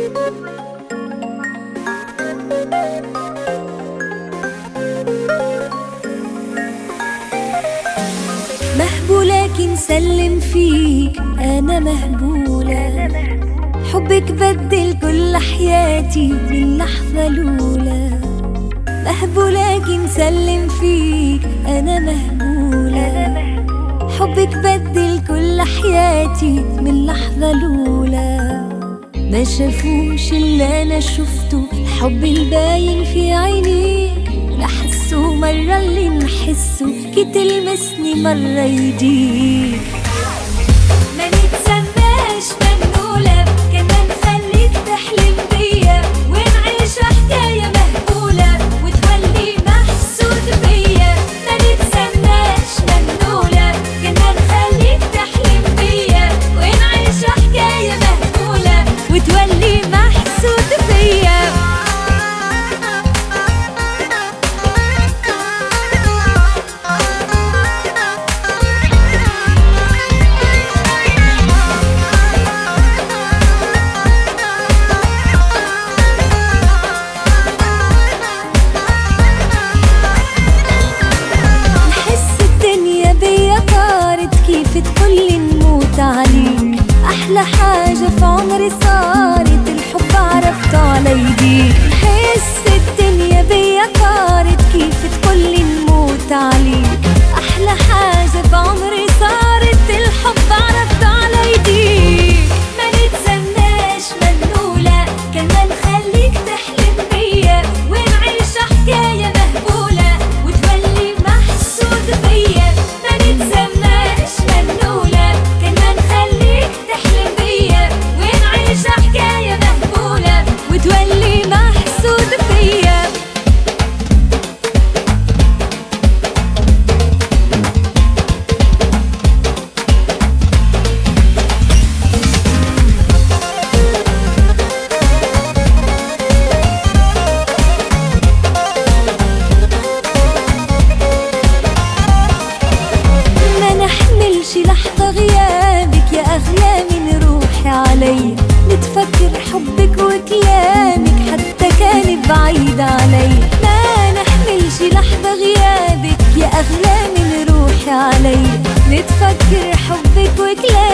مهبولة نسلم فيك أنا مهبولة، حبك بدل كل حياتي من لحظة الأولى. مهبولة نسلم فيك أنا مهبولة، حبك بدل كل حياتي من لحظة الأولى. ما شافوش اللي أنا شفته، الحب الباين في عينيك، نحسه مرة اللي نحسه، كي تلمسني مرة يديك. ما نتسماش مجنولة، كمان خليك تحلم بيا ونعيش حكاية مهبولة وتولي محسود بيا. ما نتسماش مجنولة، كمان خليك تحلم بيا ونعيش حكاية مهبولة وتولي محسود بيا. تقولي نموت عليك، أحلى حاجة في عمري صارت الحب عرفته على يديك. نحس الدنيا بيا طارت، كيف تقولي نموت عليك، أحلى حاجة في عمري صارت الحب عرفته على يديك. ما نتسماش مجنولة، كمان خليك تحلم بيا ونعيش حكاية مهبولة وتولي محسود بيا. ما نتسماش مجنولة، كمان خليك تحلم بيا ونعيش حكاية مهبولة وتولي محسود بيا. لحظة غيابك يا أغلى من روحي علي، نتفكر حبك وكلامك حتى كان بعيد علي. ما نحملش لحظة غيابك يا أغلى من روحي علي، نتفكر حبك وكلامك